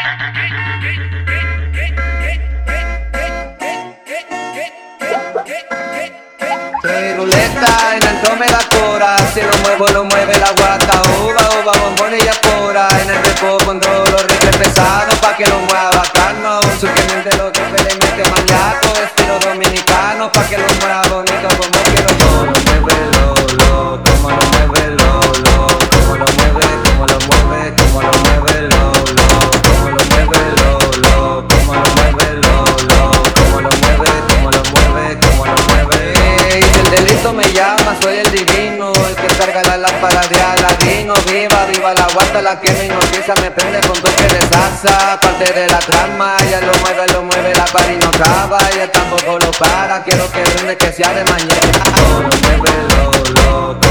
Soy ruleta, en el tome la cora. Si lo muevo, lo mueve la guata. Uva, uva, bombón y apura. En el repo controlo los rifles pesados pa' que lo mueva bacano. Su que miente lo que le mete maniaco. Estilo dominicano pa' que lo mueva bonito como quiero yo. Lo mueve Lolo, como lo mueve Lolo. Como lo mueve, como lo mueve, como lo mueve Lolo. Como lo mueve Lolo, como lo mueve Lolo. Como lo mueve, como lo mueve, como lo mueve. Si el delito me llama, soy el divino, el que carga la lámpara de Aladino. Viva, viva la guata, la que me hipnotiza, me prende con toque de salsa. Parte de la trama, ella lo mueve, la pari no acaba, ella tampoco lo para. Quiero que brinde, que sea de mañana. Lo mueve Lolo.